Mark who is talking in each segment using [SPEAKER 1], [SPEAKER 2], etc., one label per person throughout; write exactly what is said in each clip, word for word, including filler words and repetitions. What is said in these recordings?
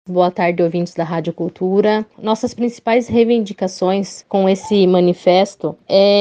[SPEAKER 1] boa tarde, ouvintes da Rádio Cultura. Nossas principais reivindicações com esse manifesto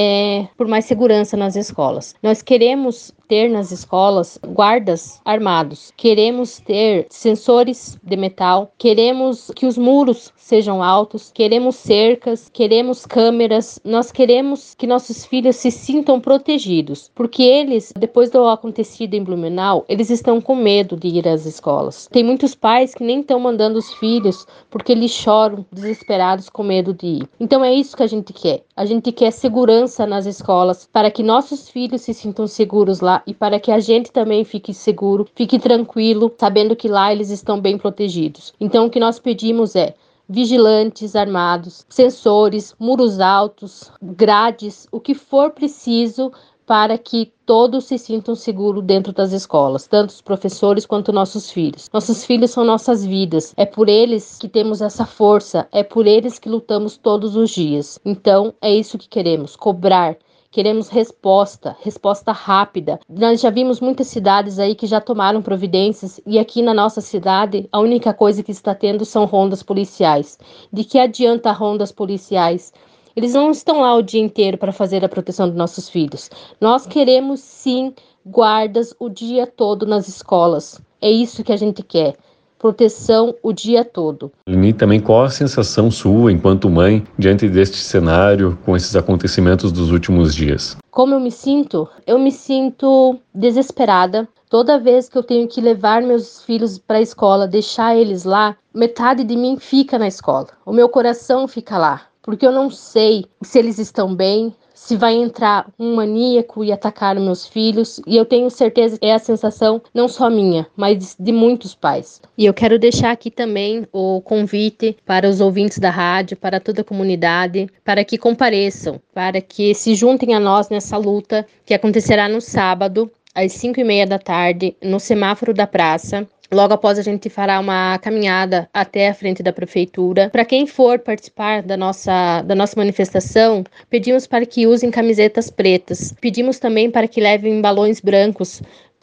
[SPEAKER 1] é por mais segurança nas escolas. Nós queremos ter nas escolas guardas armados, queremos ter sensores de metal, queremos que os muros sejam altos, queremos cercas, queremos câmeras, nós queremos que nossos filhos se sintam protegidos, porque eles, depois do acontecido em Blumenau, eles estão com medo de ir às escolas. Tem muitos pais que nem estão mandando os filhos porque eles choram desesperados com medo de ir. Então é isso que a gente quer. A gente quer segurança nas escolas para que nossos filhos se sintam seguros lá e para que a gente também fique seguro, fique tranquilo, sabendo que lá eles estão bem protegidos. Então o que nós pedimos é vigilantes armados, sensores, muros altos, grades, o que for preciso para que todos se sintam seguros dentro das escolas, tanto os professores quanto nossos filhos. Nossos filhos são nossas vidas, é por eles que temos essa força, é por eles que lutamos todos os dias. Então, é isso que queremos, cobrar. Queremos resposta, resposta rápida. Nós já vimos muitas cidades aí que já tomaram providências e aqui na nossa cidade a única coisa que está tendo são rondas policiais. De que adianta rondas policiais? Eles não estão lá o dia inteiro para fazer a proteção dos nossos filhos. Nós queremos sim guardas o dia todo nas escolas. É isso que a gente quer. Proteção o dia todo.
[SPEAKER 2] E também qual a sensação sua, enquanto mãe, diante deste cenário, com esses acontecimentos dos últimos dias?
[SPEAKER 1] Como eu me sinto? Eu me sinto desesperada. Toda vez que eu tenho que levar meus filhos para a escola, deixar eles lá, metade de mim fica na escola. O meu coração fica lá, porque eu não sei se eles estão bem, se vai entrar um maníaco e atacar meus filhos, e eu tenho certeza que é a sensação não só minha, mas de muitos pais. E eu quero deixar aqui também o convite para os ouvintes da rádio, para toda a comunidade, para que compareçam, para que se juntem a nós nessa luta que acontecerá no sábado, às cinco e meia da tarde, no semáforo da praça. Logo após a gente fará uma caminhada até a frente da prefeitura. Para quem for participar da nossa, da nossa manifestação, pedimos para que usem camisetas pretas. Pedimos também para que levem balões brancos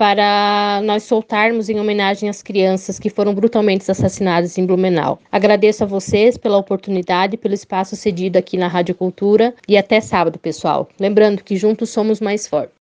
[SPEAKER 1] para nós soltarmos em homenagem às crianças que foram brutalmente assassinadas em Blumenau. Agradeço a vocês pela oportunidade, pelo espaço cedido aqui na Rádio Cultura e até sábado, pessoal. Lembrando que juntos somos mais fortes.